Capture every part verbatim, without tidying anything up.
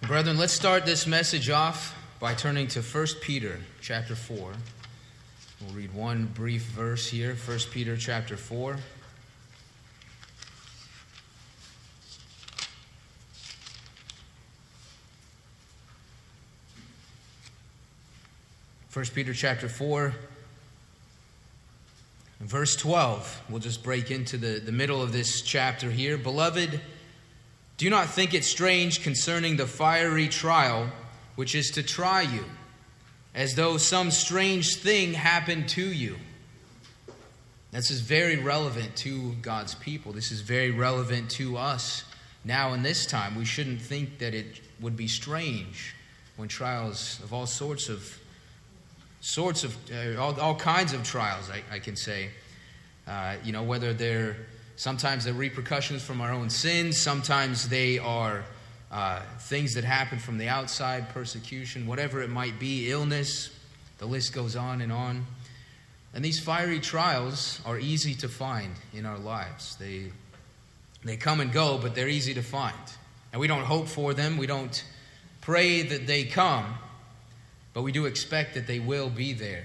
Brethren, let's start this message off by turning to First Peter chapter four. We'll read one brief verse here, First Peter chapter four. First Peter chapter four, verse twelve. We'll just break into the, the middle of this chapter here. Beloved, do not think it strange concerning the fiery trial which is to try you, as though some strange thing happened to you. This is very relevant to God's people. This is very relevant to us now in this time. We shouldn't think that it would be strange when trials of all sorts of sorts of uh, all, all kinds of trials, I, I can say, uh, you know, whether they're sometimes they're repercussions from our own sins, sometimes they are uh, things that happen from the outside, persecution, whatever it might be, illness. The list goes on and on. And these fiery trials are easy to find in our lives. They they come and go, but they're easy to find. And we don't hope for them. We don't pray that they come, but we do expect that they will be there.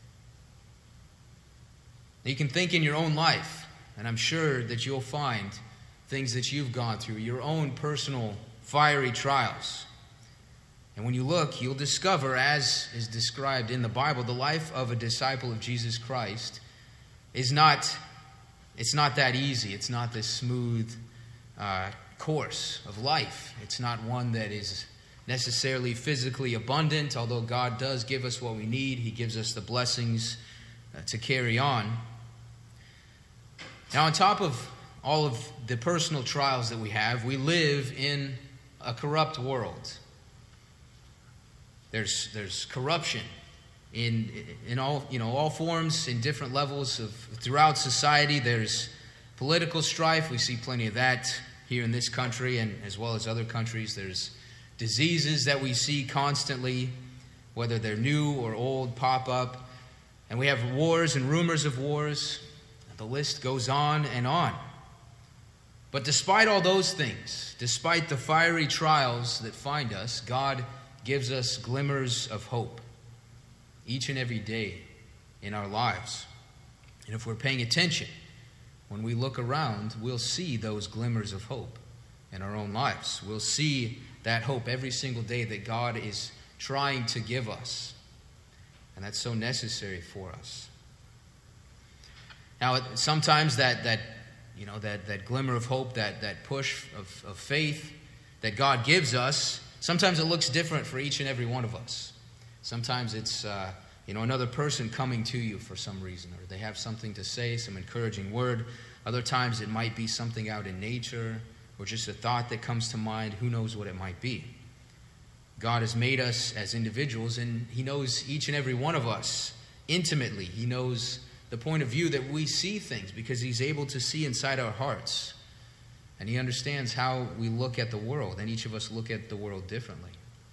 You can think in your own life, and I'm sure that you'll find things that you've gone through, your own personal fiery trials. And when you look, you'll discover, as is described in the Bible, the life of a disciple of Jesus Christ is not, it's not that easy. It's not this smooth uh, course of life. It's not one that is necessarily physically abundant, although God does give us what we need. He gives us the blessings uh, to carry on. Now, on top of all of the personal trials that we have, we live in a corrupt world. There's there's corruption in in all you know all forms, in different levels of throughout society. There's political strife. We see plenty of that here in this country, and as well as other countries. There's diseases that we see constantly, whether they're new or old, pop up, and we have wars and rumors of wars. The list goes on and on. But despite all those things, despite the fiery trials that find us, God gives us glimmers of hope each and every day in our lives. And if we're paying attention, when we look around, we'll see those glimmers of hope in our own lives. We'll see that hope every single day that God is trying to give us. And that's so necessary for us. Now, sometimes that that you know that, that glimmer of hope, that, that push of, of faith that God gives us, sometimes it looks different for each and every one of us. Sometimes it's uh, you know another person coming to you for some reason, or they have something to say, some encouraging word. Other times it might be something out in nature, or just a thought that comes to mind. Who knows what it might be? God has made us as individuals, and He knows each and every one of us intimately. He knows the point of view that we see things, because He's able to see inside our hearts. And He understands how we look at the world, and each of us look at the world differently.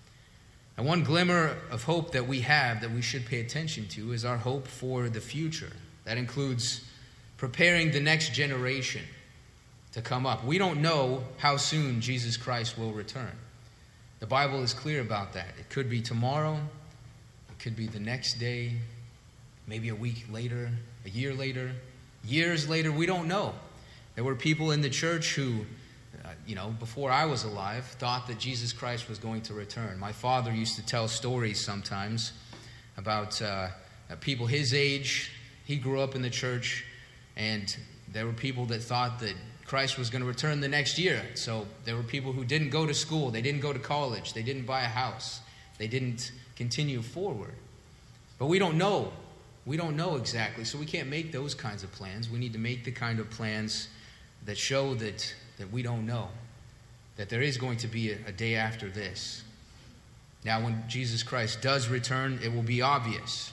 And one glimmer of hope that we have that we should pay attention to is our hope for the future. That includes preparing the next generation to come up. We don't know how soon Jesus Christ will return. The Bible is clear about that. It could be tomorrow. It could be the next day. Maybe a week later, a year later, years later, we don't know. There were people in the church who, uh, you know, before I was alive, thought that Jesus Christ was going to return. My father used to tell stories sometimes about uh, people his age. He grew up in the church, and there were people that thought that Christ was going to return the next year. So there were people who didn't go to school, they didn't go to college, they didn't buy a house, they didn't continue forward. But we don't know. We don't know exactly, so we can't make those kinds of plans. We need to make the kind of plans that show that, that we don't know, that there is going to be a, a day after this. Now, when Jesus Christ does return, it will be obvious.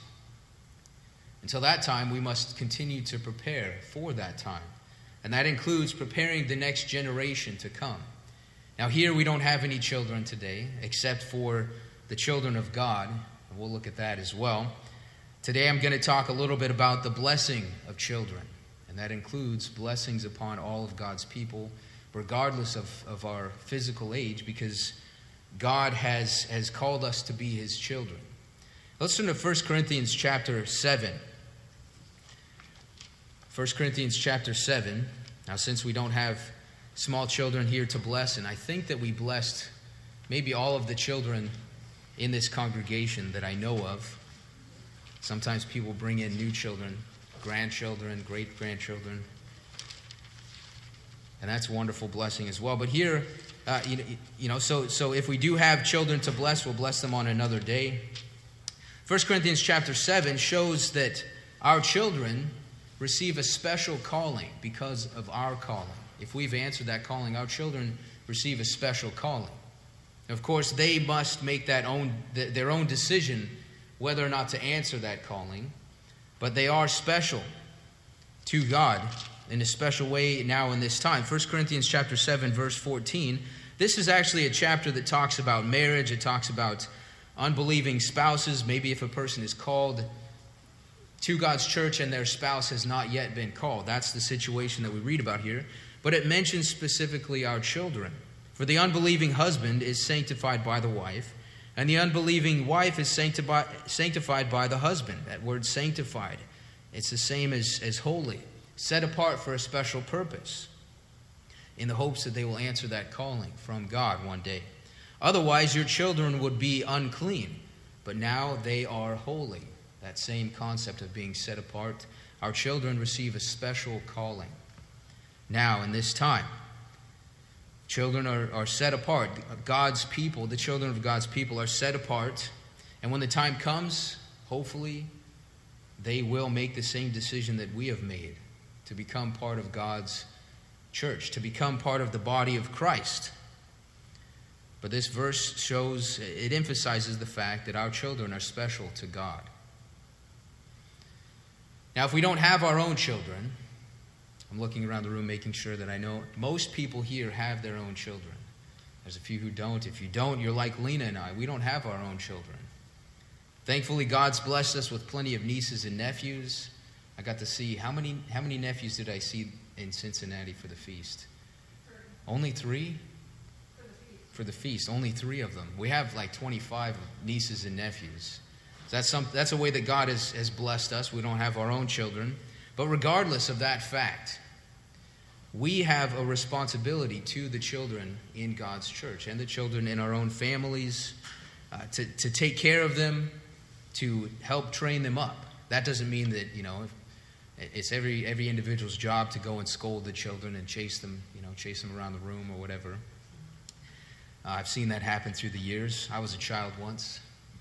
Until that time, we must continue to prepare for that time. And that includes preparing the next generation to come. Now, here we don't have any children today, except for the children of God. And we'll look at that as well. Today I'm going to talk a little bit about the blessing of children, and that includes blessings upon all of God's people, regardless of, of our physical age, because God has, has called us to be his children. Let's turn to First Corinthians chapter seven. First Corinthians chapter seven. Now, since we don't have small children here to bless, and I think that we blessed maybe all of the children in this congregation that I know of. Sometimes people bring in new children, grandchildren, great-grandchildren. And that's a wonderful blessing as well. But here, uh, you, you know, so, so if we do have children to bless, we'll bless them on another day. First Corinthians chapter seven shows that our children receive a special calling because of our calling. If we've answered that calling, our children receive a special calling. Of course, they must make that own their own decision whether or not to answer that calling, but they are special to God in a special way now in this time. First Corinthians chapter seven, verse fourteen. This is actually a chapter that talks about marriage. It talks about unbelieving spouses. Maybe if a person is called to God's church and their spouse has not yet been called. That's the situation that we read about here. But it mentions specifically our children. For the unbelieving husband is sanctified by the wife, and the unbelieving wife is sanctified sanctified by the husband. That word sanctified, it's the same as, as holy, set apart for a special purpose, in the hopes that they will answer that calling from God one day. Otherwise, your children would be unclean, but now they are holy. That same concept of being set apart. Our children receive a special calling now in this time. Children are, are set apart. God's people, the children of God's people, are set apart. And when the time comes, hopefully, they will make the same decision that we have made to become part of God's church, to become part of the body of Christ. But this verse shows, it emphasizes the fact that our children are special to God. Now, if we don't have our own children, I'm looking around the room making sure that I know most people here have their own children. There's a few who don't. If you don't, you're like Lena and I. We don't have our own children. Thankfully, God's blessed us with plenty of nieces and nephews. I got to see, how many how many nephews did I see in Cincinnati for the feast? Three. Only three? For the feast. For the feast, only three of them. We have like twenty-five nieces and nephews. So that's, some, that's a way that God has, has blessed us. We don't have our own children. But regardless of that fact, we have a responsibility to the children in God's church and the children in our own families, uh, to, to take care of them, to help train them up. That doesn't mean that, you know, it's every every individual's job to go and scold the children and chase them, you know, chase them around the room or whatever. Uh, I've seen that happen through the years. I was a child once.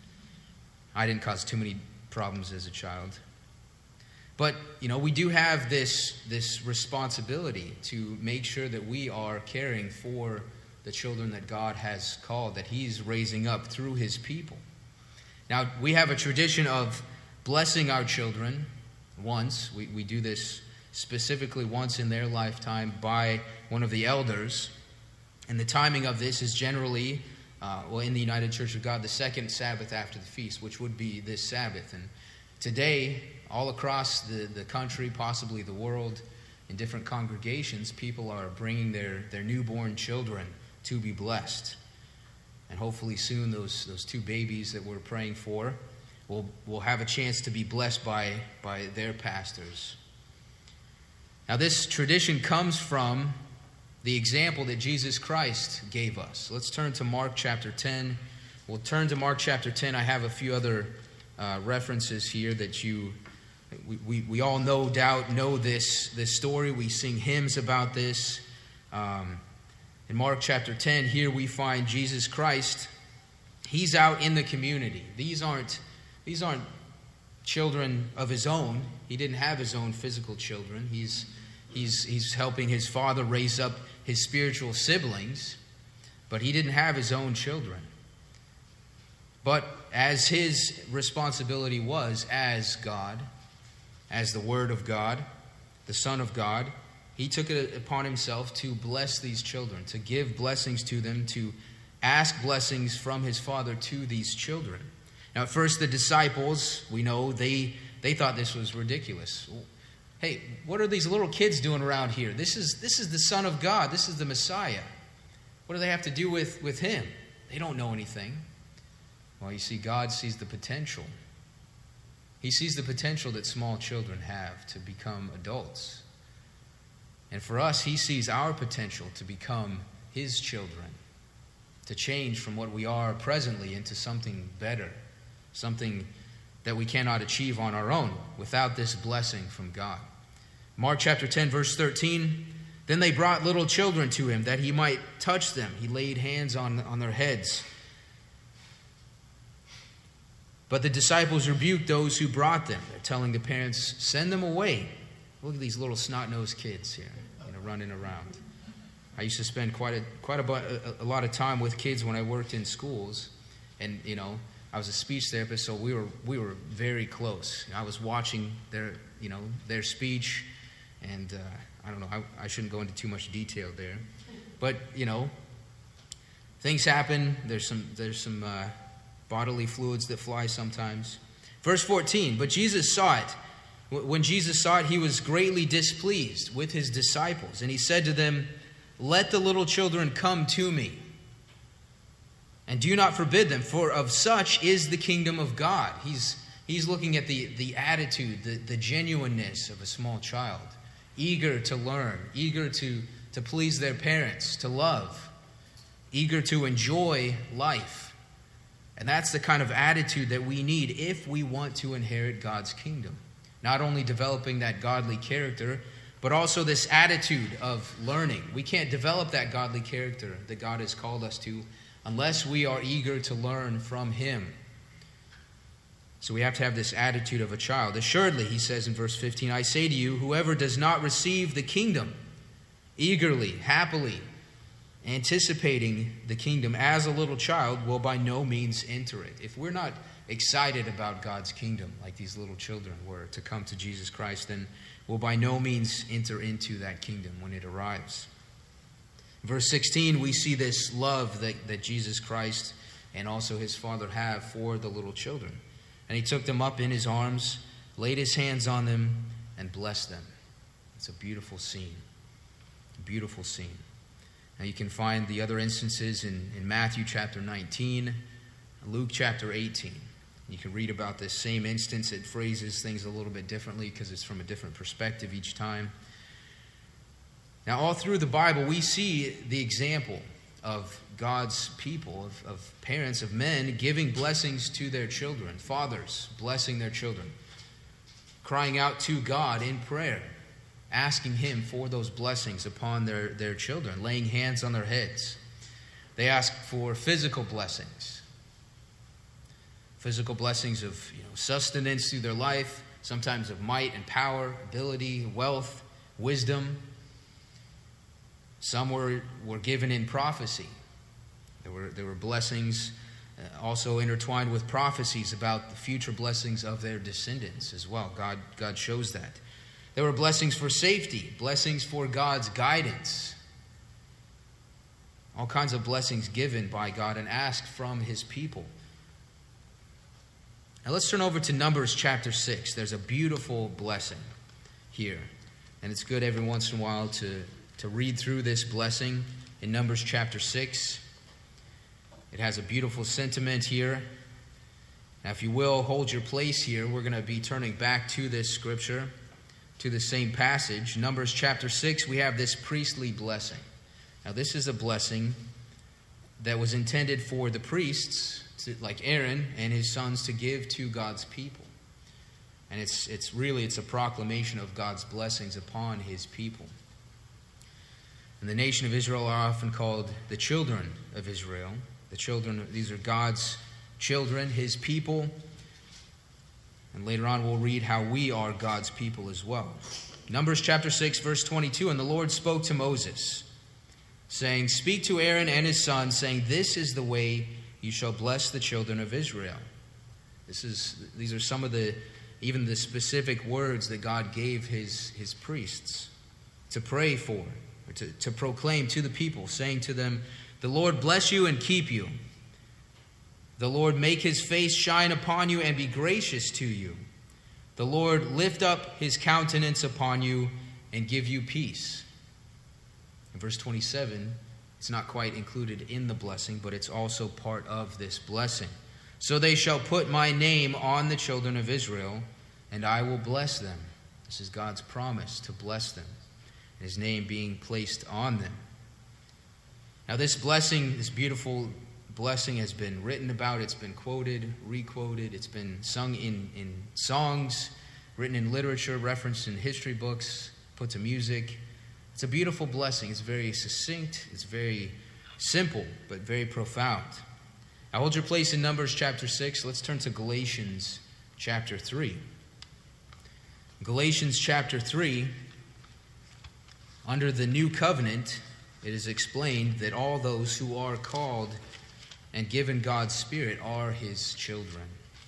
I didn't cause too many problems as a child. But, you know, we do have this, this responsibility to make sure that we are caring for the children that God has called, that he's raising up through his people. Now, we have a tradition of blessing our children once. We, we do this specifically once in their lifetime by one of the elders. And the timing of this is generally, uh, well, in the United Church of God, the second Sabbath after the feast, which would be this Sabbath. And today, all across the, the country, possibly the world, in different congregations, people are bringing their, their newborn children to be blessed. And hopefully soon those, those two babies that we're praying for will, will have a chance to be blessed by, by their pastors. Now this tradition comes from the example that Jesus Christ gave us. Let's turn to Mark chapter ten. We'll turn to Mark chapter ten. I have a few other uh, references here that you... We, we, we all no doubt know this, this story. We sing hymns about this. Um, in Mark chapter ten, here we find Jesus Christ. He's out in the community. These aren't, these aren't children of his own. He didn't have his own physical children. He's, he's, he's helping his father raise up his spiritual siblings, but he didn't have his own children. But as his responsibility was as God, as the Word of God, the Son of God, he took it upon himself to bless these children, to give blessings to them, to ask blessings from his Father to these children. Now, at first, the disciples, we know, they, they thought this was ridiculous. Hey, what are these little kids doing around here? This is, this is the Son of God. This is the Messiah. What do they have to do with, with him? They don't know anything. Well, you see, God sees the potential. He sees the potential that small children have to become adults. And for us, he sees our potential to become his children, to change from what we are presently into something better, something that we cannot achieve on our own without this blessing from God. Mark chapter ten, verse thirteen, then they brought little children to him that he might touch them. He laid hands on, on their heads. But the disciples rebuked those who brought them. They're telling the parents, send them away. Look at these little snot-nosed kids here, you know, running around. I used to spend quite a quite a, a, a lot of time with kids when I worked in schools, and you know, I was a speech therapist, so we were we were very close. I was watching their you know their speech, and uh, I don't know, I, I shouldn't go into too much detail there, but you know, things happen. There's some there's some. Uh, bodily fluids that fly sometimes. Verse fourteen, but Jesus saw it. When Jesus saw it, he was greatly displeased with his disciples. And he said to them, let the little children come to me, and do not forbid them, for of such is the kingdom of God. He's, he's looking at the, the attitude, the, the genuineness of a small child, eager to learn, eager to, to please their parents, to love, eager to enjoy life. And that's the kind of attitude that we need if we want to inherit God's kingdom. Not only developing that godly character, but also this attitude of learning. We can't develop that godly character that God has called us to unless we are eager to learn from him. So we have to have this attitude of a child. Assuredly, he says in verse fifteen, I say to you, whoever does not receive the kingdom eagerly, happily, anticipating the kingdom as a little child, will by no means enter it. If we're not excited about God's kingdom like these little children were to come to Jesus Christ, then we'll by no means enter into that kingdom when it arrives. Verse sixteen, we see this love that, that Jesus Christ and also his Father have for the little children. And he took them up in his arms, laid his hands on them, and blessed them. It's a beautiful scene. A beautiful scene. Now you can find the other instances in, in Matthew chapter nineteen, Luke chapter eighteen. You can read about this same instance. It phrases things a little bit differently because it's from a different perspective each time. Now all through the Bible we see the example of God's people, of, of parents, of men giving blessings to their children, fathers blessing their children, crying out to God in prayer, asking him for those blessings upon their, their children, laying hands on their heads. They ask for physical blessings. Physical blessings of you know, sustenance through their life, sometimes of might and power, ability, wealth, wisdom. Some were, were given in prophecy. There were, there were blessings uh, also intertwined with prophecies about the future blessings of their descendants as well. God, God shows that. There were blessings for safety, blessings for God's guidance. All kinds of blessings given by God and asked from his people. Now let's turn over to Numbers chapter six. There's a beautiful blessing here. And it's good every once in a while to, to read through this blessing in Numbers chapter six. It has a beautiful sentiment here. Now if you will, hold your place here. We're going to be turning back to this scripture, to the same passage. Numbers chapter six, we have this priestly blessing. Now this is a blessing that was intended for the priests, to, like Aaron and his sons, to give to God's people. And it's it's really, it's a proclamation of God's blessings upon his people. And the nation of Israel are often called the children of Israel. The children, these are God's children, his people. And later on we'll read how we are God's people as well. Numbers chapter six, verse twenty-two, and the Lord spoke to Moses, saying, speak to Aaron and his sons, saying, this is the way you shall bless the children of Israel. This is these are some of the, even the specific words that God gave his, his priests to pray for, or to, to proclaim to the people, saying to them, the Lord bless you and keep you. The Lord make his face shine upon you and be gracious to you. The Lord lift up his countenance upon you and give you peace. In verse twenty-seven, It's not quite included in the blessing, but it's also part of this blessing. So they shall put my name on the children of Israel, and I will bless them. This is God's promise to bless them, and his name being placed on them. Now this blessing, this beautiful blessing has been written about. It's been quoted, re-quoted. It's been sung in, in songs, written in literature, referenced in history books, put to music. It's a beautiful blessing. It's very succinct. It's very simple, but very profound. Now hold your place in Numbers chapter six. Let's turn to Galatians chapter three. Galatians chapter three, under the new covenant, it is explained that all those who are called and given God's Spirit are his children.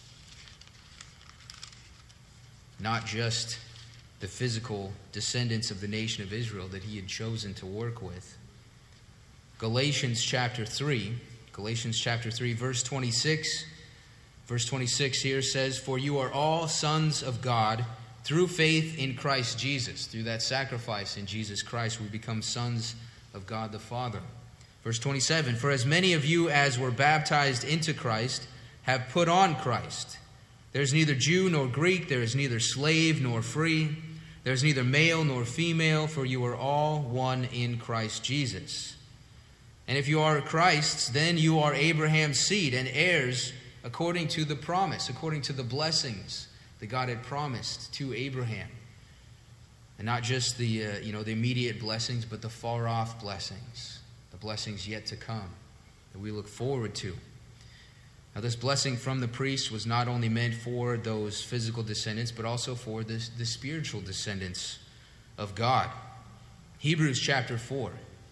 Not just the physical descendants of the nation of Israel that he had chosen to work with. Galatians chapter three, Galatians chapter three, verse twenty-six. Verse twenty-six here says, "For you are all sons of God through faith in Christ Jesus." Through that sacrifice in Jesus Christ, we become sons of God the Father. Verse twenty-seven, "For as many of you as were baptized into Christ have put on Christ. There is neither Jew nor Greek, there is neither slave nor free, there is neither male nor female, for you are all one in Christ Jesus. And if you are Christ's, then you are Abraham's seed and heirs according to the promise," according to the blessings that God had promised to Abraham. And not just the uh, you know the immediate blessings, but the far-off blessings, the blessings yet to come that we look forward to. Now this blessing from the priest was not only meant for those physical descendants, but also for the, the spiritual descendants of God. Hebrews chapter four.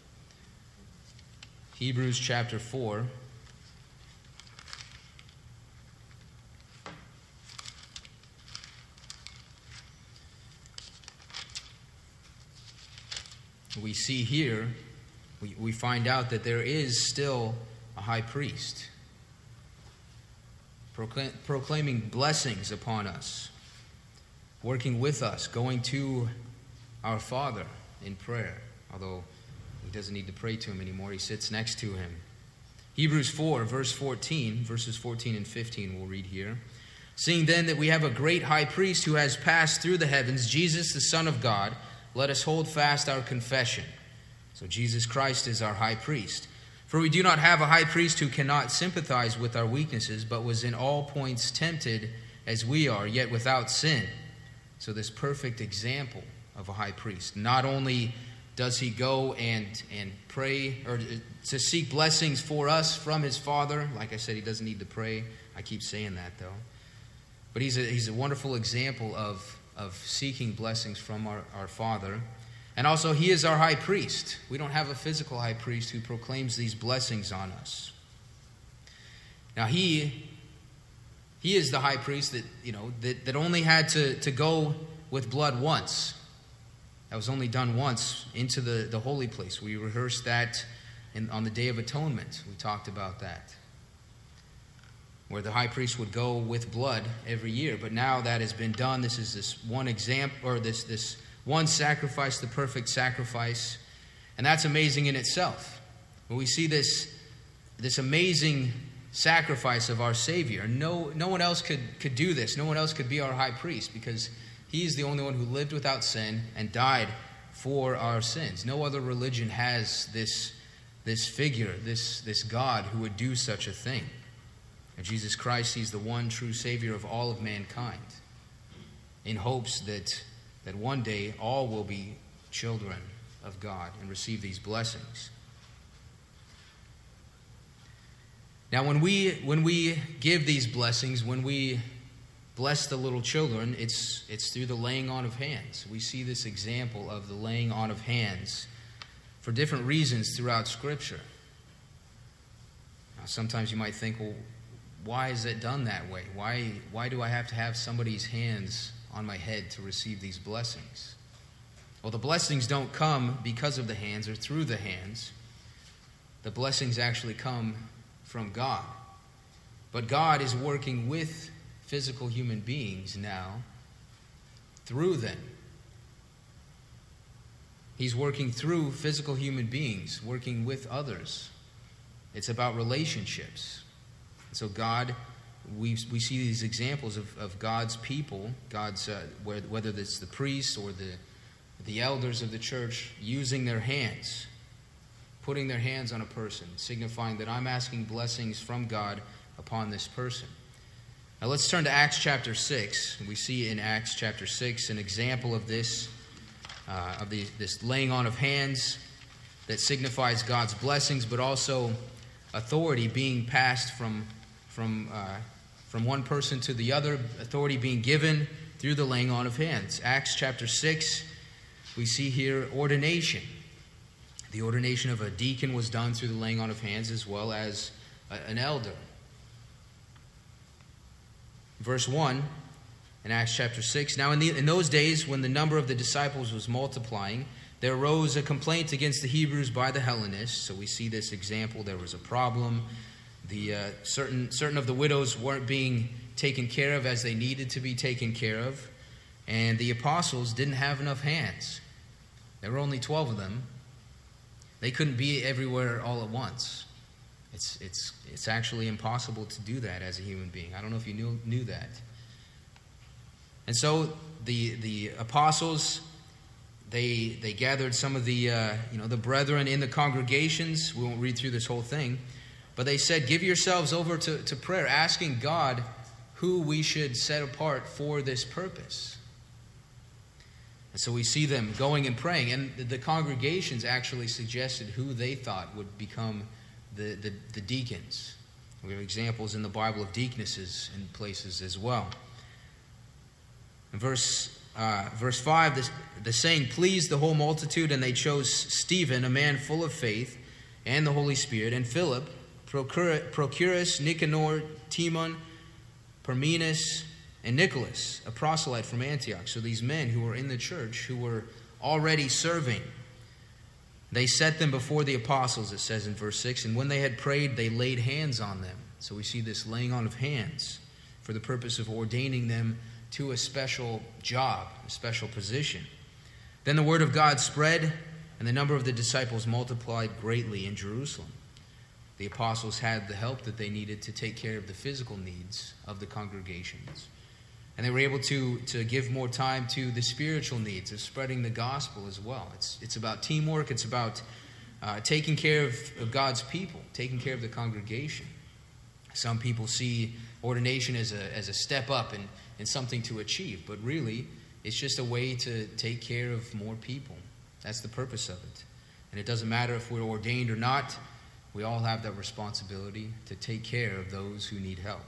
Hebrews chapter four. We see here, we, we find out that there is still a high priest proclaim, proclaiming blessings upon us, working with us, going to our Father in prayer. Although he doesn't need to pray to him anymore, he sits next to him. Hebrews four, verse fourteen, verses fourteen and fifteen we'll read here. "Seeing then that we have a great high priest who has passed through the heavens, Jesus the Son of God, let us hold fast our confession." So Jesus Christ is our high priest. "For we do not have a high priest who cannot sympathize with our weaknesses, but was in all points tempted as we are, yet without sin." So this perfect example of a high priest. Not only does he go and, and pray, or to seek blessings for us from his Father. Like I said, he doesn't need to pray. I keep saying that, though. But he's a, he's a wonderful example of of seeking blessings from our, our Father. And also, he is our high priest. We don't have a physical high priest who proclaims these blessings on us. Now, he he is the high priest that, you know, that, that only had to, to go with blood once. That was only done once into the, the holy place. We rehearsed that in, on the Day of Atonement. We talked about that, where the high priest would go with blood every year. But now that has been done. This is this one example, or this, this one sacrifice, the perfect sacrifice. And that's amazing in itself. When we see this, this amazing sacrifice of our Savior, no, no one else could, could do this. No one else could be our high priest, because he is the only one who lived without sin and died for our sins. No other religion has this, this figure, this, this God who would do such a thing. And Jesus Christ, he's the one true Savior of all of mankind, in hopes that, that one day all will be children of God and receive these blessings. Now, when we when we give these blessings, when we bless the little children, it's it's through the laying on of hands. We see this example of the laying on of hands for different reasons throughout Scripture. Now, sometimes you might think, well, why is it done that way? Why, why do I have to have somebody's hands on my head to receive these blessings? Well, the blessings don't come because of the hands or through the hands. The blessings actually come from God. But God is working with physical human beings now through them. He's working through physical human beings, working with others. It's about relationships. So God, we we see these examples of, of God's people, God's uh, whether it's the priests or the the elders of the church, using their hands, putting their hands on a person, signifying that I'm asking blessings from God upon this person. Now let's turn to Acts chapter six. We see in Acts chapter six an example of this, uh, of the, this laying on of hands that signifies God's blessings, but also authority being passed from, from, uh, from one person to the other, authority being given through the laying on of hands. Acts chapter six, we see here ordination. The ordination of a deacon was done through the laying on of hands, as well as a, an elder. Verse one in Acts chapter six, now in, the, in those days when the number of the disciples was multiplying, there arose a complaint against the Hebrews by the Hellenists. So we see this example. There was a problem. The uh, certain certain of the widows weren't being taken care of as they needed to be taken care of. And the apostles didn't have enough hands. There were only twelve of them. They couldn't be everywhere all at once. It's it's it's actually impossible to do that as a human being. I don't know if you knew knew that. And so the the apostles, they they gathered some of the uh, you know the brethren in the congregations. We won't read through this whole thing, but they said, "Give yourselves over to, to prayer, asking God who we should set apart for this purpose." And so we see them going and praying, and the, the congregations actually suggested who they thought would become The, the, the deacons. We have examples in the Bible of deaconesses in places as well. In verse uh, verse five, the, the saying pleased the whole multitude, and they chose Stephen, a man full of faith and the Holy Spirit, and Philip, Prochorus, Nicanor, Timon, Parmenas, and Nicholas, a proselyte from Antioch. So these men who were in the church, who were already serving, they set them before the apostles, it says in verse six, and when they had prayed, they laid hands on them. So we see this laying on of hands for the purpose of ordaining them to a special job, a special position. Then the word of God spread, and the number of the disciples multiplied greatly in Jerusalem. The apostles had the help that they needed to take care of the physical needs of the congregations. And they were able to, to give more time to the spiritual needs of spreading the gospel as well. It's, it's about teamwork. It's about uh, taking care of, of God's people, taking care of the congregation. Some people see ordination as a, as a step up and, and something to achieve. But really, it's just a way to take care of more people. That's the purpose of it. And it doesn't matter if we're ordained or not. We all have that responsibility to take care of those who need help.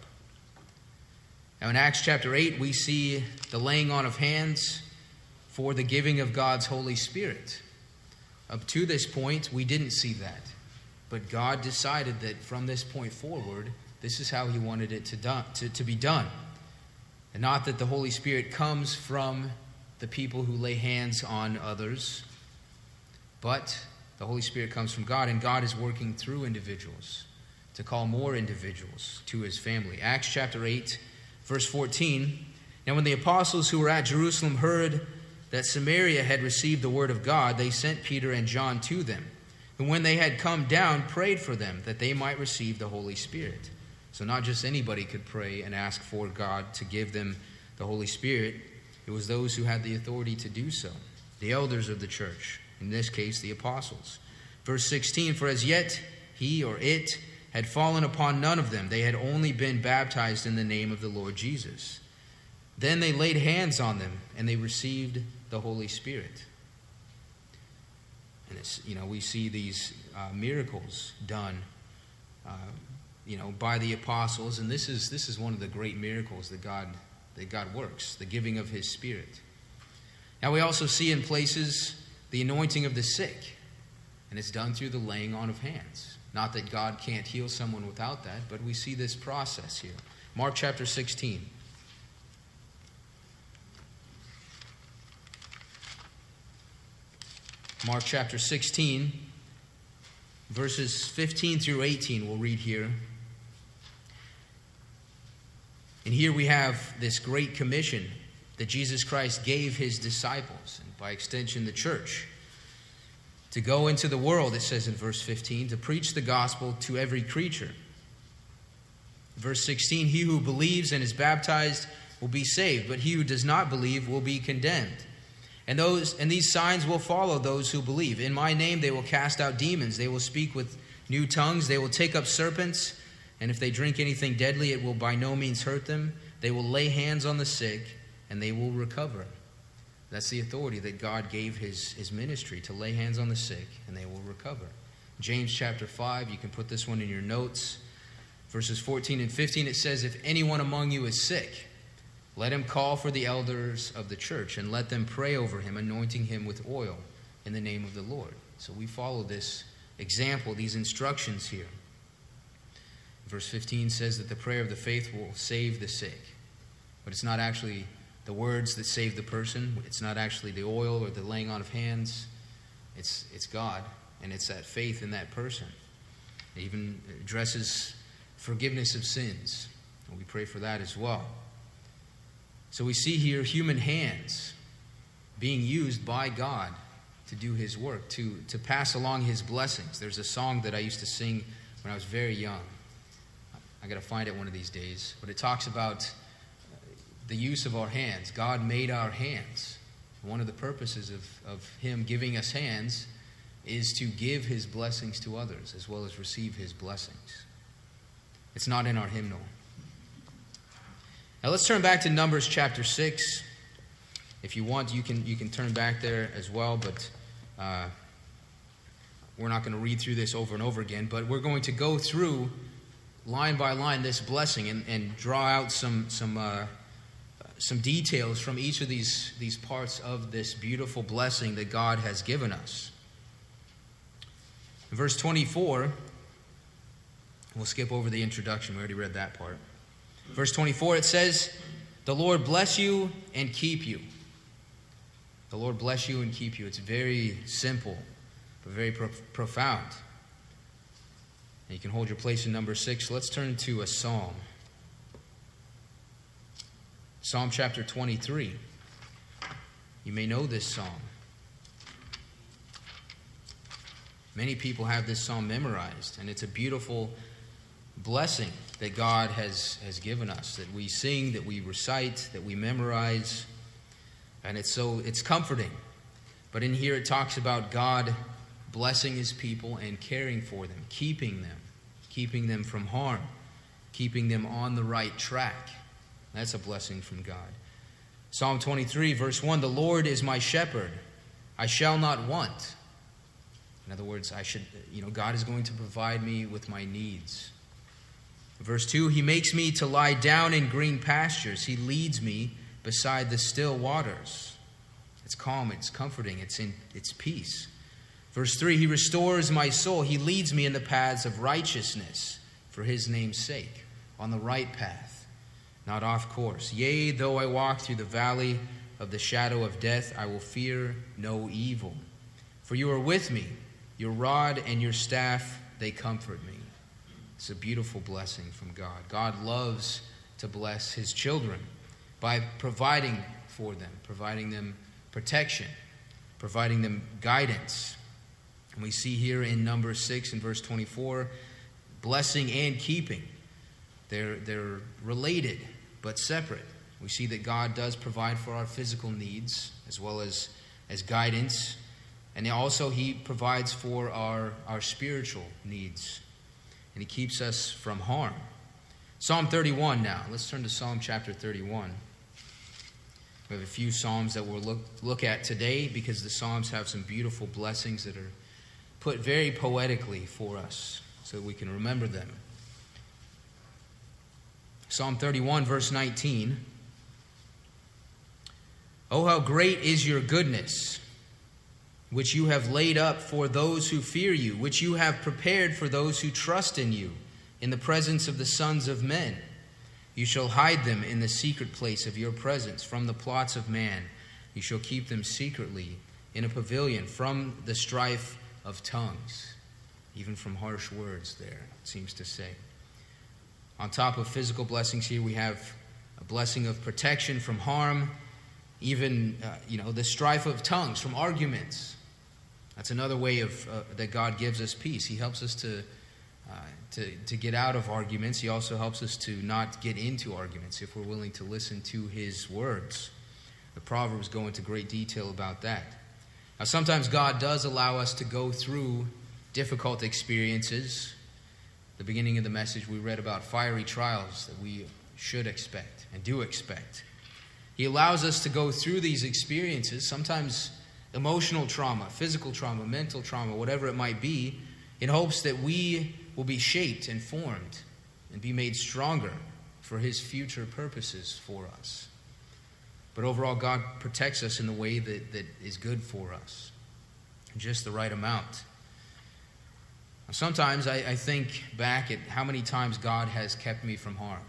Now in Acts chapter eight, we see the laying on of hands for the giving of God's Holy Spirit. Up to this point, we didn't see that. But God decided that from this point forward, this is how he wanted it to, do, to, to be done. And not that the Holy Spirit comes from the people who lay hands on others, but the Holy Spirit comes from God, and God is working through individuals to call more individuals to his family. Acts chapter eight, verse fourteen, now when the apostles who were at Jerusalem heard that Samaria had received the word of God, they sent Peter and John to them. And when they had come down, prayed for them that they might receive the Holy Spirit. So not just anybody could pray and ask for God to give them the Holy Spirit. It was those who had the authority to do so, the elders of the church, in this case the apostles. Verse sixteen, for as yet he or it had fallen upon none of them. They had only been baptized in the name of the Lord Jesus. Then they laid hands on them, and they received the Holy Spirit. And it's, you know, we see these uh, miracles done, uh, you know, by the apostles, and this is this is one of the great miracles that God that God works, the giving of his Spirit. Now we also see in places the anointing of the sick, and it's done through the laying on of hands. Not that God can't heal someone without that, but we see this process here. Mark chapter sixteen. Mark chapter sixteen, verses fifteen through eighteen, we'll read here. And here we have this great commission that Jesus Christ gave his disciples, and by extension the church. To go into the world, it says in verse fifteen, to preach the gospel to every creature. Verse sixteen, he who believes and is baptized will be saved, but he who does not believe will be condemned. And those and these signs will follow those who believe. In my name they will cast out demons. They will speak with new tongues. They will take up serpents. And if they drink anything deadly, it will by no means hurt them. They will lay hands on the sick, and they will recover. That's the authority that God gave his, his ministry, to lay hands on the sick, and they will recover. James chapter five, you can put this one in your notes. Verses fourteen and fifteen, it says, if anyone among you is sick, let him call for the elders of the church, and let them pray over him, anointing him with oil in the name of the Lord. So we follow this example, these instructions here. Verse fifteen says that the prayer of the faith will save the sick. But it's not actually the words that save the person. It's not actually the oil or the laying on of hands. It's, it's God, and it's that faith in that person. It even addresses forgiveness of sins. And we pray for that as well. So we see here human hands being used by God to do his work, to, to pass along his blessings. There's a song that I used to sing when I was very young. I got to find it one of these days. But it talks about the use of our hands. God made our hands. One of the purposes of, of him giving us hands is to give his blessings to others as well as receive his blessings. It's not in our hymnal. Now let's turn back to Numbers chapter six. If you want, you can you can turn back there as well, but uh, we're not going to read through this over and over again, but we're going to go through line by line this blessing and, and draw out some some uh, some details from each of these, these parts of this beautiful blessing that God has given us. In verse twenty-four, we'll skip over the introduction. We already read that part. Verse twenty-four, it says, the Lord bless you and keep you. The Lord bless you and keep you. It's very simple, but very pro- profound. And you can hold your place in number six. Let's turn to a psalm. Psalm chapter twenty-three. You may know this psalm. Many people have this psalm memorized, and it's a beautiful blessing that God has, has given us, that we sing, that we recite, that we memorize. And it's so it's comforting. But in here it talks about God blessing his people and caring for them, keeping them, keeping them from harm, keeping them on the right track. That's a blessing from God. Psalm twenty-three, verse one, the Lord is my shepherd. I shall not want. In other words, I should, you know, God is going to provide me with my needs. Verse two, he makes me to lie down in green pastures. He leads me beside the still waters. It's calm, it's comforting, it's in it's peace. Verse three, he restores my soul. He leads me in the paths of righteousness for his name's sake, on the right path, not off course. Yea, though I walk through the valley of the shadow of death, I will fear no evil. For you are with me. Your rod and your staff, they comfort me. It's a beautiful blessing from God. God loves to bless his children by providing for them, providing them protection, providing them guidance. And we see here in Numbers six and verse twenty-four, blessing and keeping. They're, they're related but separate. We see that God does provide for our physical needs as well as, as guidance. And also he provides for our, our spiritual needs. And he keeps us from harm. Psalm thirty-one now. Let's turn to Psalm chapter thirty-one. We have a few Psalms that we'll look, look at today because the Psalms have some beautiful blessings that are put very poetically for us so that we can remember them. Psalm thirty-one, verse nineteen. Oh, how great is your goodness, which you have laid up for those who fear you, which you have prepared for those who trust in you, in the presence of the sons of men. You shall hide them in the secret place of your presence from the plots of man. You shall keep them secretly in a pavilion from the strife of tongues, even from harsh words there, it seems to say. On top of physical blessings here, we have a blessing of protection from harm, even, uh, you know, the strife of tongues, from arguments. That's another way of uh, that God gives us peace. He helps us to, uh, to, to get out of arguments. He also helps us to not get into arguments if we're willing to listen to his words. The Proverbs go into great detail about that. Now, sometimes God does allow us to go through difficult experiences. At the beginning of the message, we read about fiery trials that we should expect and do expect. He allows us to go through these experiences, sometimes emotional trauma, physical trauma, mental trauma, whatever it might be, in hopes that we will be shaped and formed and be made stronger for his future purposes for us. But overall, God protects us in the way that, that is good for us, just the right amount. Sometimes I, I think back at how many times God has kept me from harm.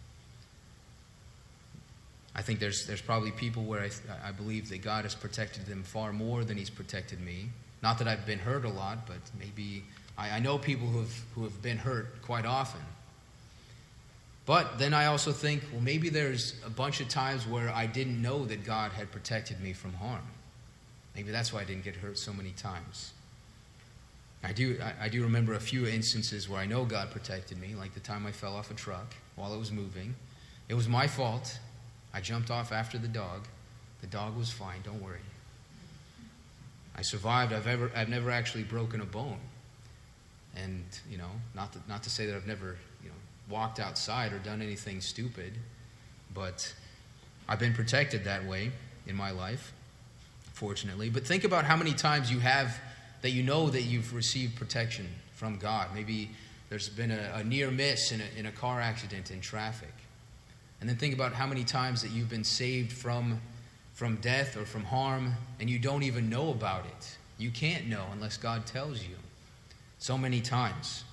I think there's there's probably people where I, I believe that God has protected them far more than he's protected me. Not that I've been hurt a lot, but maybe I, I know people who have, who have been hurt quite often. But then I also think, well, maybe there's a bunch of times where I didn't know that God had protected me from harm. Maybe that's why I didn't get hurt so many times. I do I, I do remember a few instances where I know God protected me, like the time I fell off a truck while it was moving. It was my fault. I jumped off after the dog. The dog was fine, don't worry. I survived. I've ever I've never actually broken a bone. And, you know, not to, not to say that I've never, you know, walked outside or done anything stupid, but I've been protected that way in my life, fortunately. But think about how many times you have that you know that you've received protection from God. Maybe there's been a, a near miss in a, in a car accident in traffic. And then think about how many times that you've been saved from, from death or from harm, and you don't even know about it. You can't know unless God tells you. So many times.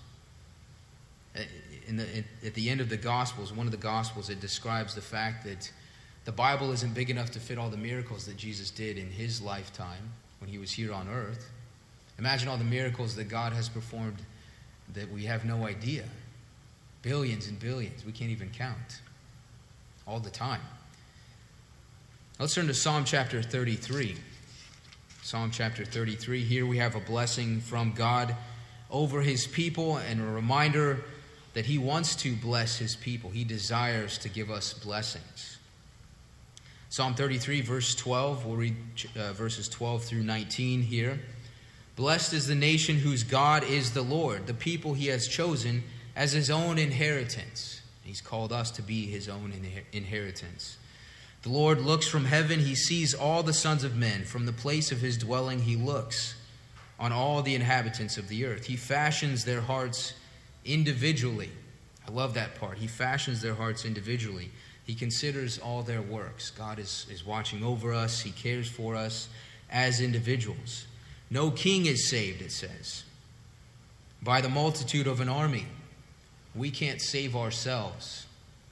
In the, at the end of the Gospels, one of the Gospels, it describes the fact that the Bible isn't big enough to fit all the miracles that Jesus did in his lifetime when he was here on earth. Imagine all the miracles that God has performed that we have no idea. Billions and billions. We can't even count. All the time. Let's turn to Psalm chapter thirty-three. Psalm chapter thirty-three. Here we have a blessing from God over his people and a reminder that he wants to bless his people. He desires to give us blessings. Psalm thirty-three, verse twelve. We'll read uh, verses twelve through nineteen here. Blessed is the nation whose God is the Lord, the people he has chosen as his own inheritance. He's called us to be his own inheritance. The Lord looks from heaven. He sees all the sons of men. From the place of his dwelling he looks on all the inhabitants of the earth. He fashions their hearts individually. I love that part. He fashions their hearts individually. He considers all their works. God is, is watching over us. He cares for us as individuals. No king is saved, it says, by the multitude of an army. We can't save ourselves.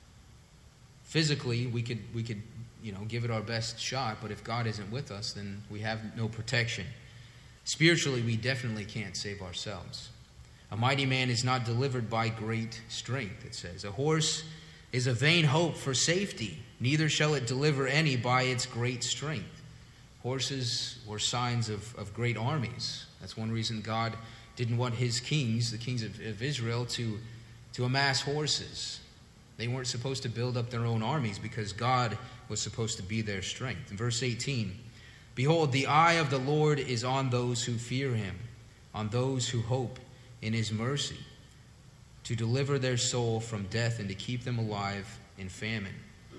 Physically, we could we could, you know, give it our best shot, but if God isn't with us, then we have no protection. Spiritually, we definitely can't save ourselves. A mighty man is not delivered by great strength, it says. A horse is a vain hope for safety, neither shall it deliver any by its great strength. Horses were signs of, of great armies. That's one reason God didn't want his kings, the kings of, of Israel, to to amass horses. They weren't supposed to build up their own armies because God was supposed to be their strength. In verse eighteen, behold, the eye of the Lord is on those who fear him, on those who hope in his mercy, to deliver their soul from death and to keep them alive in famine.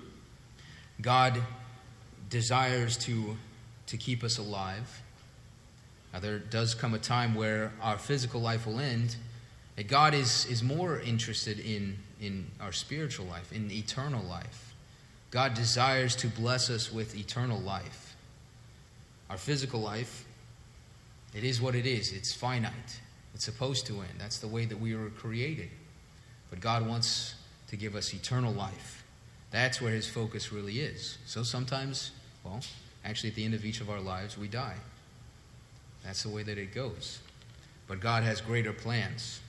God desires to, to keep us alive. Now, there does come a time where our physical life will end. God is, is more interested in, in our spiritual life, in eternal life. God desires to bless us with eternal life. Our physical life, it is what it is. It's finite. It's supposed to end. That's the way that we were created. But God wants to give us eternal life. That's where his focus really is. So sometimes, well, actually at the end of each of our lives, we die. That's the way that it goes. But God has greater plans.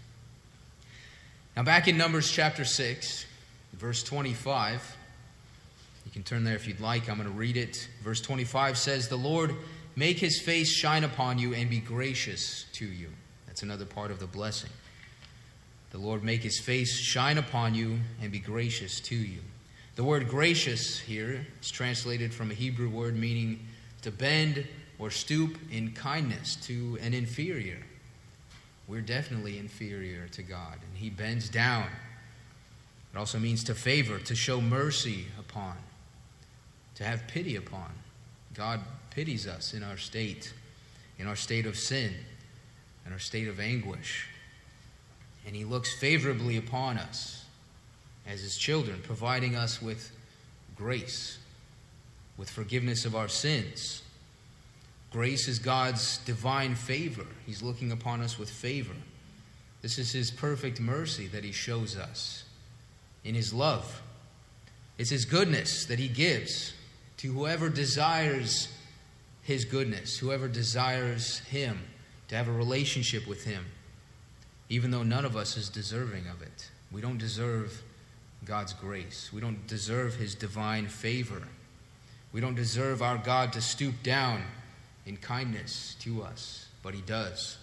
Now back in Numbers chapter six, verse twenty-five, you can turn there if you'd like. I'm going to read it. Verse twenty-five says, the Lord make his face shine upon you and be gracious to you. That's another part of the blessing. The Lord make his face shine upon you and be gracious to you. The word gracious here is translated from a Hebrew word meaning to bend or stoop in kindness to an inferior. We're definitely inferior to God, and he bends down. It also means to favor, to show mercy upon, to have pity upon. God pities us in our state, in our state of sin, in our state of anguish. And he looks favorably upon us as his children, providing us with grace, with forgiveness of our sins. Grace is God's divine favor. He's looking upon us with favor. This is his perfect mercy that he shows us in his love. It's his goodness that he gives to whoever desires his goodness, whoever desires him, to have a relationship with him, even though none of us is deserving of it. We don't deserve God's grace. We don't deserve his divine favor. We don't deserve our God to stoop down in kindness to us, but he does.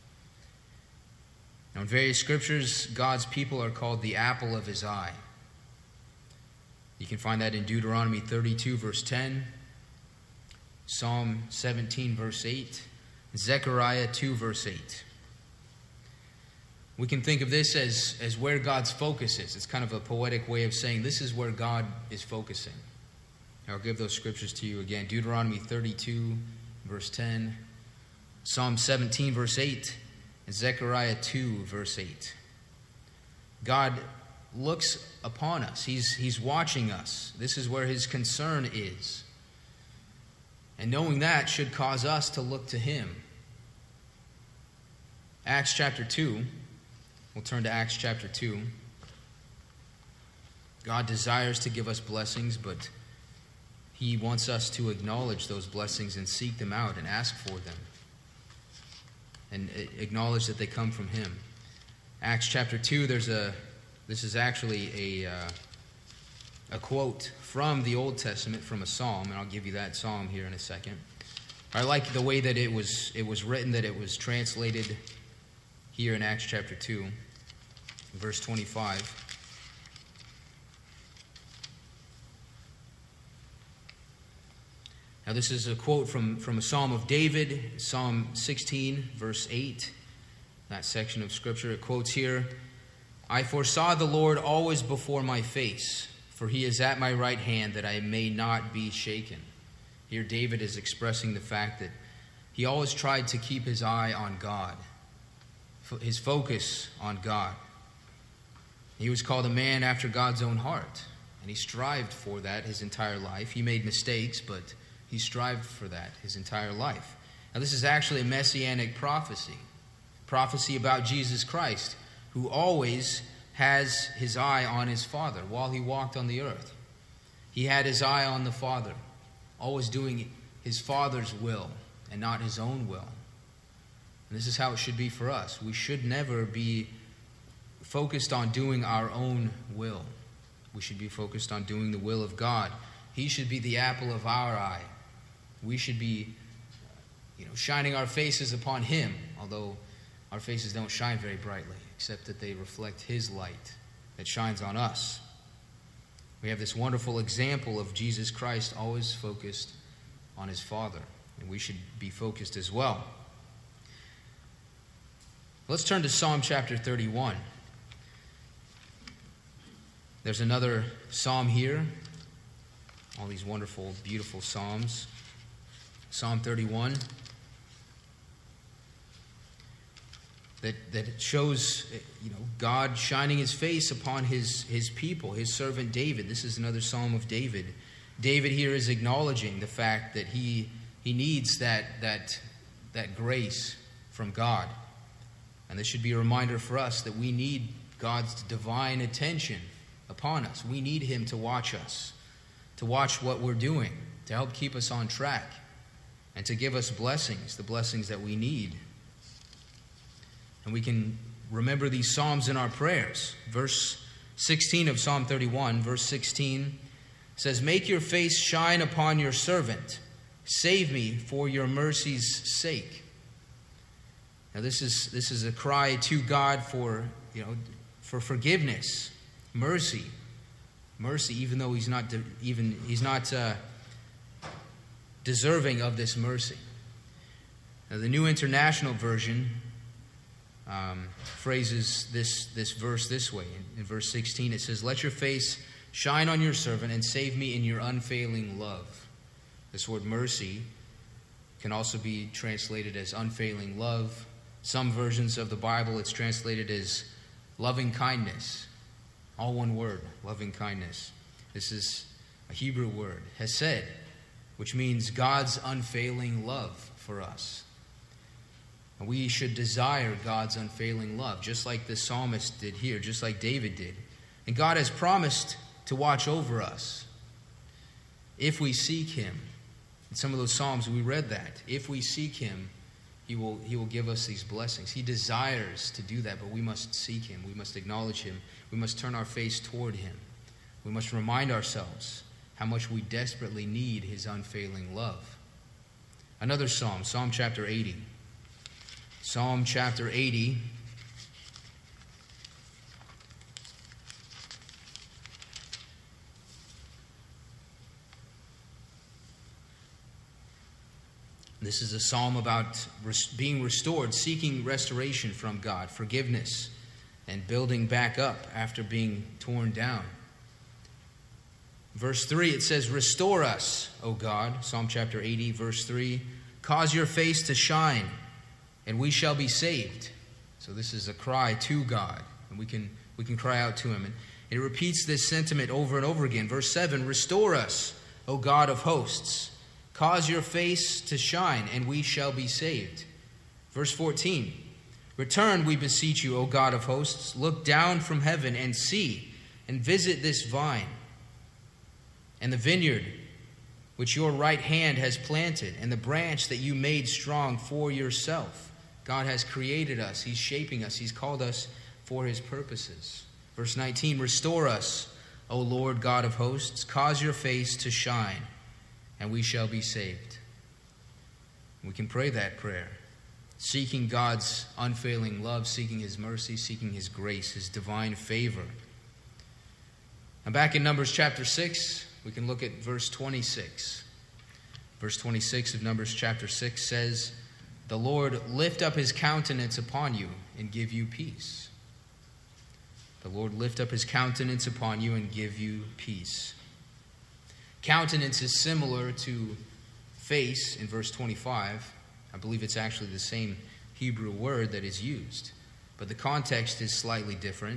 Now, in various scriptures, God's people are called the apple of his eye. You can find that in Deuteronomy thirty-two, verse ten, Psalm seventeen, verse eight, Zechariah two, verse eight. We can think of this as, as where God's focus is. It's kind of a poetic way of saying this is where God is focusing. I'll give those scriptures to you again. Deuteronomy thirty-two, verse ten, Psalm seventeen, verse eight, and Zechariah two, verse eight. God looks upon us. He's, he's watching us. This is where his concern is. And knowing that should cause us to look to him. Acts chapter two. We'll turn to Acts chapter two. God desires to give us blessings, but he wants us to acknowledge those blessings and seek them out and ask for them. And acknowledge that they come from him. Acts chapter two, there's a, this is actually a, uh, a quote from the Old Testament, from a psalm, and I'll give you that psalm here in a second. I like the way that it was, it was written, that it was translated here in Acts chapter two, verse twenty-five. Now this is a quote from, from a Psalm of David, Psalm sixteen, verse eight, that section of Scripture. It quotes here, "I foresaw the Lord always before my face, for he is at my right hand, that I may not be shaken." Here David is expressing the fact that he always tried to keep his eye on God, his focus on God. He was called a man after God's own heart, and he strived for that his entire life. He made mistakes, but he strived for that his entire life. Now this is actually a messianic prophecy, prophecy about Jesus Christ, who always has his eye on his Father while he walked on the earth. He had his eye on the Father, always doing his Father's will and not his own will. And this is how it should be for us. We should never be focused on doing our own will. We should be focused on doing the will of God. He should be the apple of our eye. We should be, you know, shining our faces upon him, although our faces don't shine very brightly, except that they reflect his light that shines on us. We have this wonderful example of Jesus Christ always focused on his Father, and we should be focused as well. Let's turn to Psalm chapter thirty-one. There's another psalm here. All these wonderful, beautiful psalms. Psalm thirty-one. That, that shows, you know, God shining his face upon his, his people, his servant David. This is another psalm of David. David here is acknowledging the fact that he he needs that that that grace from God. And this should be a reminder for us that we need God's divine attention upon us. We need him to watch us, to watch what we're doing, to help keep us on track, and to give us blessings, the blessings that we need. And we can remember these psalms in our prayers. Verse sixteen of Psalm thirty-one, verse sixteen says, "Make your face shine upon your servant. Save me for your mercy's sake. Now this is this is a cry to God for, you know, for forgiveness, mercy, mercy. Even though he's not de- even he's not uh, deserving of this mercy. Now the New International Version um, phrases this this verse this way. In, in verse sixteen, it says, "Let your face shine on your servant and save me in your unfailing love." This word mercy can also be translated as unfailing love. Some versions of the Bible, it's translated as loving kindness. All one word, loving kindness. This is a Hebrew word, hesed, which means God's unfailing love for us. And we should desire God's unfailing love, just like the psalmist did here, just like David did. And God has promised to watch over us if we seek him. In some of those Psalms, we read that. If we seek him, He will, he will give us these blessings. He desires to do that, but we must seek him. We must acknowledge him. We must turn our face toward him. We must remind ourselves how much we desperately need his unfailing love. Another psalm, Psalm chapter eighty. Psalm chapter eighty. This is a psalm about being restored, seeking restoration from God, forgiveness, and building back up after being torn down. Verse three, it says, "Restore us, O God." Psalm chapter eighty, verse three. "Cause your face to shine, and we shall be saved." So this is a cry to God, and we can we can cry out to him. And it repeats this sentiment over and over again. Verse seven, "Restore us, O God of hosts. Cause your face to shine, and we shall be saved." Verse fourteen, "Return, we beseech you, O God of hosts. Look down from heaven and see, and visit this vine, and the vineyard which your right hand has planted, and the branch that you made strong for yourself." God has created us. He's shaping us. He's called us for his purposes. Verse nineteen, "Restore us, O Lord God of hosts. Cause your face to shine, and we shall be saved." We can pray that prayer, seeking God's unfailing love, seeking his mercy, seeking his grace, his divine favor. And back in Numbers chapter six, we can look at verse twenty-six. Verse twenty-six of Numbers chapter six says, "The Lord lift up his countenance upon you and give you peace." The Lord lift up his countenance upon you and give you peace. Countenance is similar to face in verse twenty-five. I believe it's actually the same Hebrew word that is used, but the context is slightly different.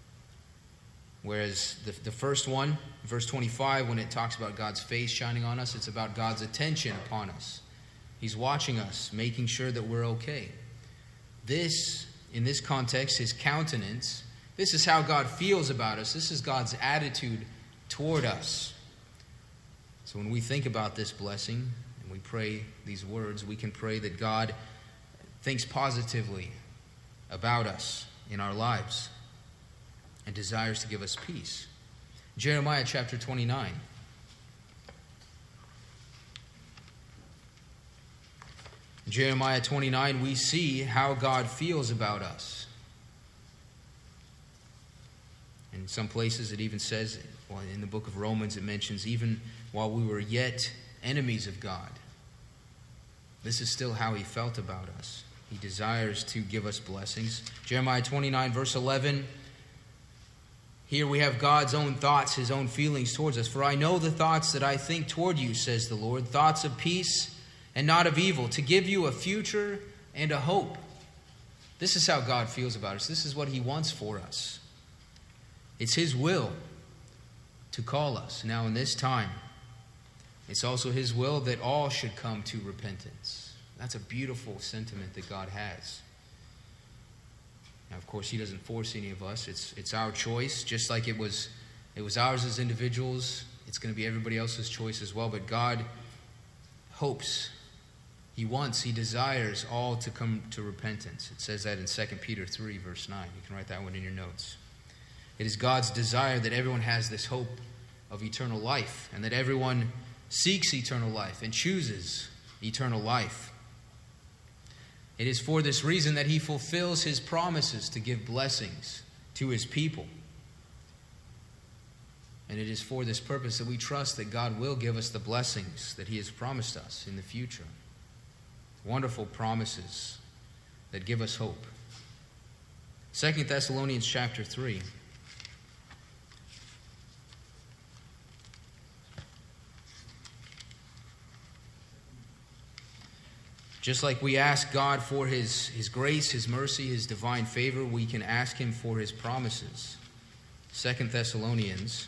Whereas the, the first one, verse twenty-five, when it talks about God's face shining on us, it's about God's attention upon us. He's watching us, making sure that we're okay. This, in this context, his countenance, this is how God feels about us. This is God's attitude toward us. So when we think about this blessing and we pray these words, we can pray that God thinks positively about us in our lives and desires to give us peace. Jeremiah chapter twenty-nine. In Jeremiah twenty-nine, we see how God feels about us. In some places it even says, well, in the book of Romans it mentions, even while we were yet enemies of God, this is still how he felt about us. He desires to give us blessings. Jeremiah twenty-nine, verse eleven. Here we have God's own thoughts, his own feelings towards us. "For I know the thoughts that I think toward you, says the Lord, thoughts of peace and not of evil, to give you a future and a hope." This is how God feels about us. This is what he wants for us. It's his will to call us. Now in this time, it's also his will that all should come to repentance. That's a beautiful sentiment that God has. Now, of course, he doesn't force any of us. It's it's our choice, just like it was it was ours as individuals. It's going to be everybody else's choice as well. But God hopes, he wants, he desires all to come to repentance. It says that in Second Peter three, verse nine. You can write that one in your notes. It is God's desire that everyone has this hope of eternal life, and that everyone seeks eternal life and chooses eternal life. It is for this reason that he fulfills his promises to give blessings to his people. And it is for this purpose that we trust that God will give us the blessings that he has promised us in the future. Wonderful promises that give us hope. Second Thessalonians chapter three. Just like we ask God for his, his grace, his mercy, his divine favor, we can ask him for his promises. Second Thessalonians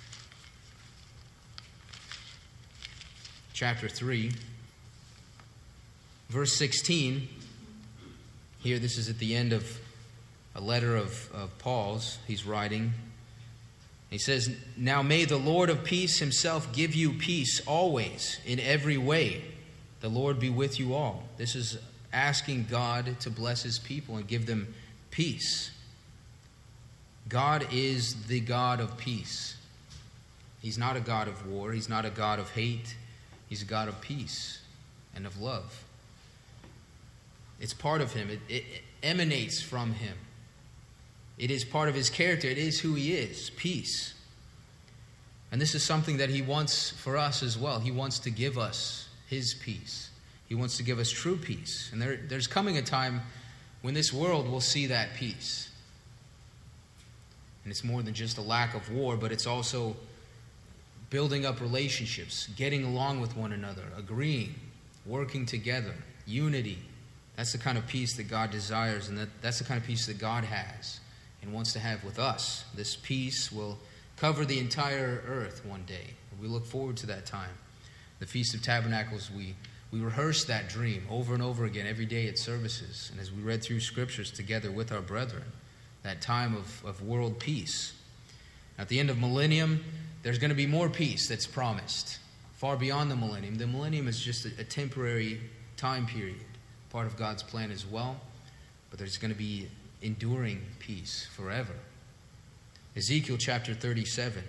chapter three, verse sixteen. Here, this is at the end of a letter of, of Paul's. He's writing. He says, "Now may the Lord of peace himself give you peace always, in every way. The Lord be with you all." This is asking God to bless his people and give them peace. God is the God of peace. He's not a God of war. He's not a God of hate. He's a God of peace and of love. It's part of him. It, it emanates from him. It is part of his character. It is who he is, peace. And this is something that he wants for us as well. He wants to give us his peace. He wants to give us true peace. And there, there's coming a time when this world will see that peace. And it's more than just a lack of war, but it's also building up relationships, getting along with one another, agreeing, working together, unity. That's the kind of peace that God desires, and that, that's the kind of peace that God has and wants to have with us. This peace will cover the entire earth one day. We look forward to that time. The Feast of Tabernacles, we, we rehearse that dream over and over again every day at services. And as we read through scriptures together with our brethren, that time of, of world peace. At the end of millennium, there's going to be more peace that's promised, far beyond the millennium. The millennium is just a, a temporary time period, part of God's plan as well. But there's going to be enduring peace forever. Ezekiel chapter thirty-seven.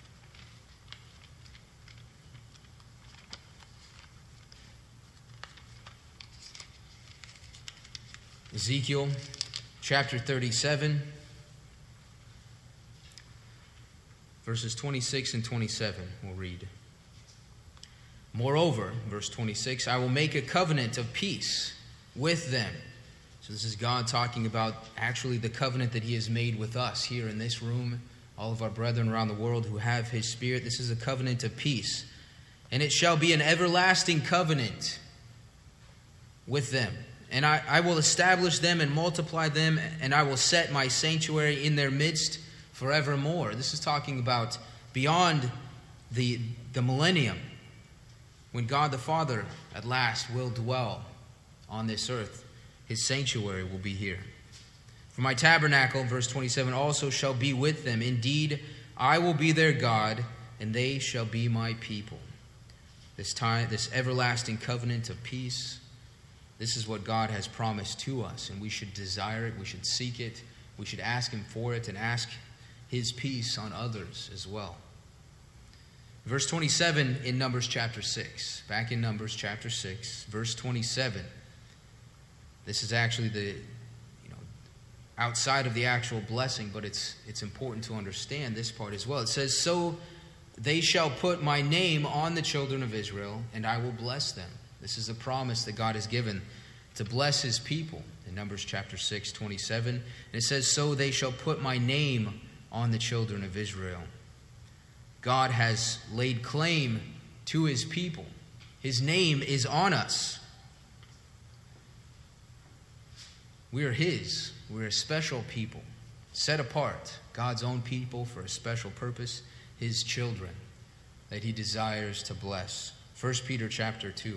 Ezekiel chapter thirty-seven, verses twenty-six and twenty-seven, we'll read. "Moreover," verse twenty-six, "I will make a covenant of peace with them." So this is God talking about actually the covenant that he has made with us here in this room, all of our brethren around the world who have his Spirit. This is a covenant of peace. "And it shall be an everlasting covenant with them. And I, I will establish them and multiply them, and I will set my sanctuary in their midst forevermore." This is talking about beyond the, the millennium, when God the Father at last will dwell on this earth. His sanctuary will be here. "For my tabernacle," verse twenty-seven, "also shall be with them. Indeed, I will be their God, and they shall be my people." This time, this everlasting covenant of peace, this is what God has promised to us, and we should desire it, we should seek it, we should ask him for it, and ask his peace on others as well. Verse twenty-seven in Numbers chapter six. Back in Numbers chapter six, verse twenty-seven. This is actually the, you know, outside of the actual blessing, but it's it's important to understand this part as well. It says, "So they shall put my name on the children of Israel, and I will bless them." This is a promise that God has given to bless his people in Numbers chapter six, twenty-seven. And it says, "So they shall put my name on the children of Israel." God has laid claim to his people. His name is on us. We are his. We're a special people, set apart, God's own people for a special purpose, his children that he desires to bless. First Peter chapter two.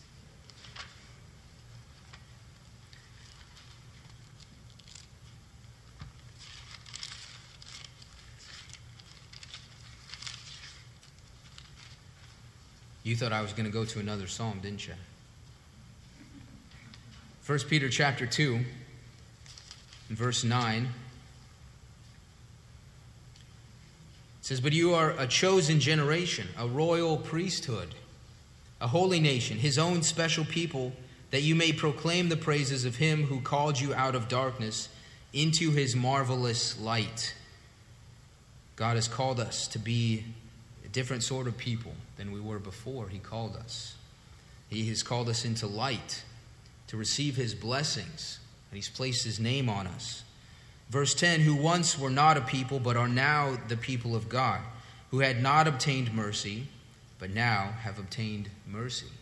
You thought I was going to go to another psalm, didn't you? First Peter chapter two, verse nine. It says, "But you are a chosen generation, a royal priesthood, a holy nation, his own special people, that you may proclaim the praises of him who called you out of darkness into his marvelous light." God has called us to be a different sort of people than we were before he called us. He has called us into light to receive his blessings, and he's placed his name on us. Verse ten, "Who once were not a people, but are now the people of God, who had not obtained mercy, but now have obtained mercy."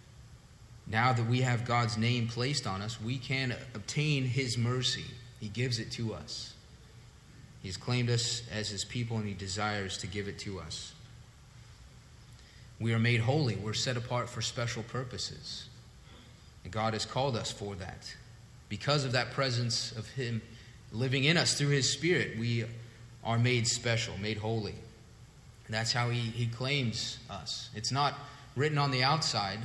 Now that we have God's name placed on us, we can obtain his mercy. He gives it to us. He has claimed us as his people, and he desires to give it to us. We are made holy. We're set apart for special purposes. And God has called us for that. Because of that presence of him living in us through his Spirit, we are made special, made holy. And that's how he, he claims us. It's not written on the outside.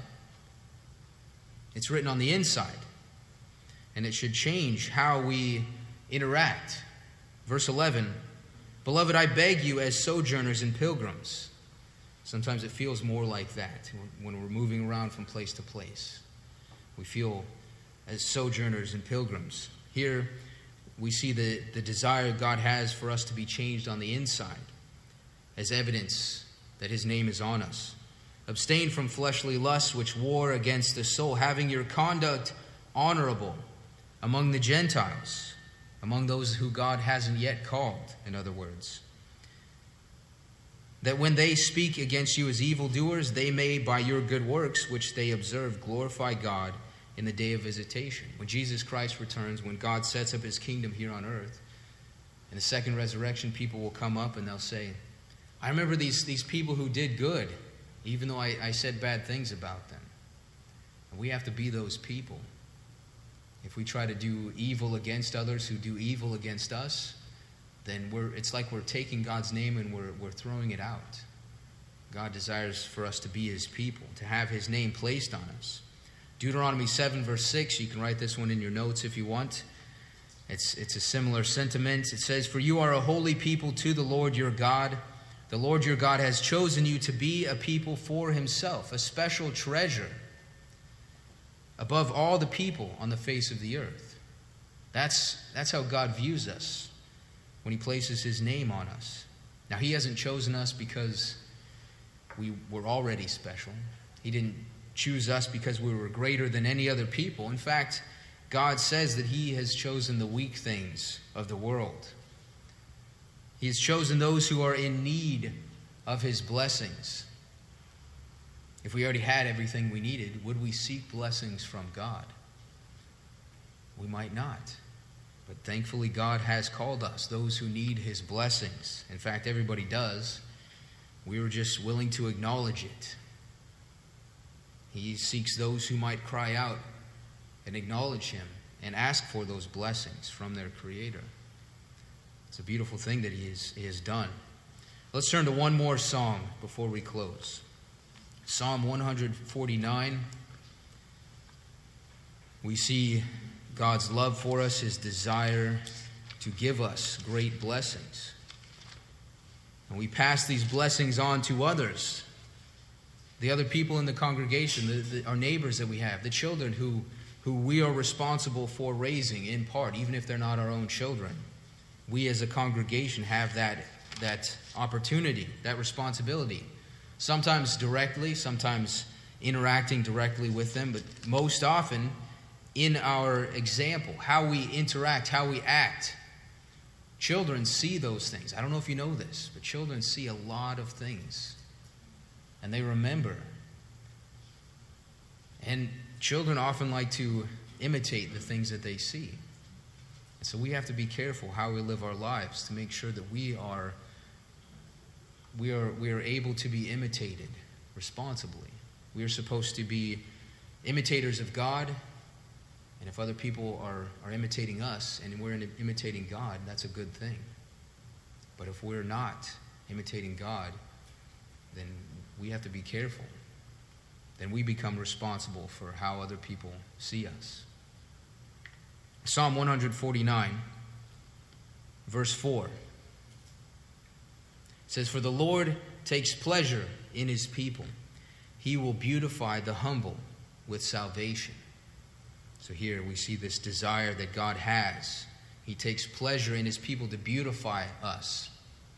It's written on the inside. And it should change how we interact. Verse eleven, "Beloved, I beg you as sojourners and pilgrims." Sometimes it feels more like that when we're moving around from place to place. We feel as sojourners and pilgrims. Here we see the, the desire God has for us to be changed on the inside as evidence that his name is on us. "Abstain from fleshly lusts which war against the soul, having your conduct honorable among the Gentiles," among those who God hasn't yet called, in other words, "that when they speak against you as evildoers, they may, by your good works which they observe, glorify God in the day of visitation." When Jesus Christ returns, when God sets up his kingdom here on earth, in the second resurrection, people will come up and they'll say, "I remember these, these people who did good, even though I, I said bad things about them." And we have to be those people. If we try to do evil against others who do evil against us, then we're, it's like we're taking God's name and we're, we're throwing it out. God desires for us to be his people, to have his name placed on us. Deuteronomy seven, verse six, you can write this one in your notes if you want. It's, it's a similar sentiment. It says, "For you are a holy people to the Lord your God. The Lord your God has chosen you to be a people for himself, a special treasure above all the people on the face of the earth." That's, that's how God views us when he places his name on us. Now, he hasn't chosen us because we were already special. He didn't choose us because we were greater than any other people. In fact, God says that he has chosen the weak things of the world. He has chosen those who are in need of his blessings. If we already had everything we needed, would we seek blessings from God? We might not. But thankfully, God has called us, those who need his blessings. In fact, everybody does. We were just willing to acknowledge it. He seeks those who might cry out and acknowledge him and ask for those blessings from their Creator. It's a beautiful thing that he has, he has done. Let's turn to one more song before we close. Psalm one forty-nine. We see God's love for us, his desire to give us great blessings. And we pass these blessings on to others. The other people in the congregation, the, the, our neighbors that we have, the children who, who we are responsible for raising in part, even if they're not our own children. We as a congregation have that, that opportunity, that responsibility. Sometimes directly, sometimes interacting directly with them, but most often in our example, how we interact, how we act. Children see those things. I don't know if you know this, but children see a lot of things. And they remember. And children often like to imitate the things that they see. And so we have to be careful how we live our lives to make sure that we are we are we are able to be imitated responsibly. We are supposed to be imitators of God. And if other people are, are imitating us and we're imitating God, that's a good thing. But if we're not imitating God, then we have to be careful. Then we become responsible for how other people see us. Psalm one forty-nine, verse four. It says, "For the Lord takes pleasure in his people. He will beautify the humble with salvation." So here we see this desire that God has. He takes pleasure in his people to beautify us.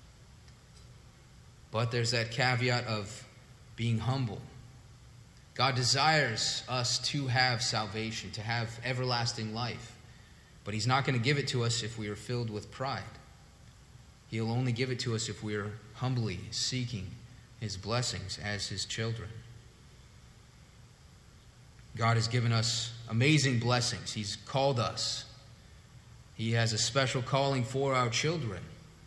But there's that caveat of being humble. God desires us to have salvation, to have everlasting life. But he's not going to give it to us if we are filled with pride. He'll only give it to us if we are humbly seeking his blessings as his children. God has given us amazing blessings. He's called us. He has a special calling for our children.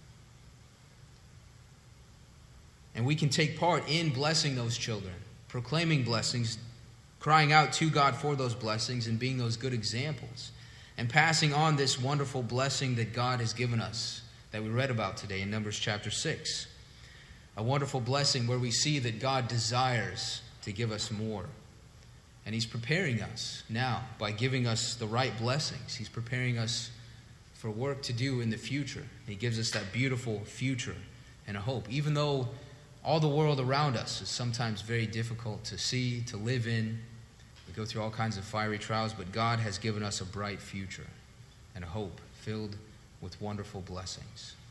And we can take part in blessing those children, proclaiming blessings, crying out to God for those blessings, and being those good examples, and passing on this wonderful blessing that God has given us, that we read about today in Numbers chapter six. A wonderful blessing where we see that God desires to give us more. And he's preparing us now by giving us the right blessings. He's preparing us for work to do in the future. He gives us that beautiful future and a hope. Even though all the world around us is sometimes very difficult to see, to live in. We go through all kinds of fiery trials, but God has given us a bright future and a hope filled with wonderful blessings.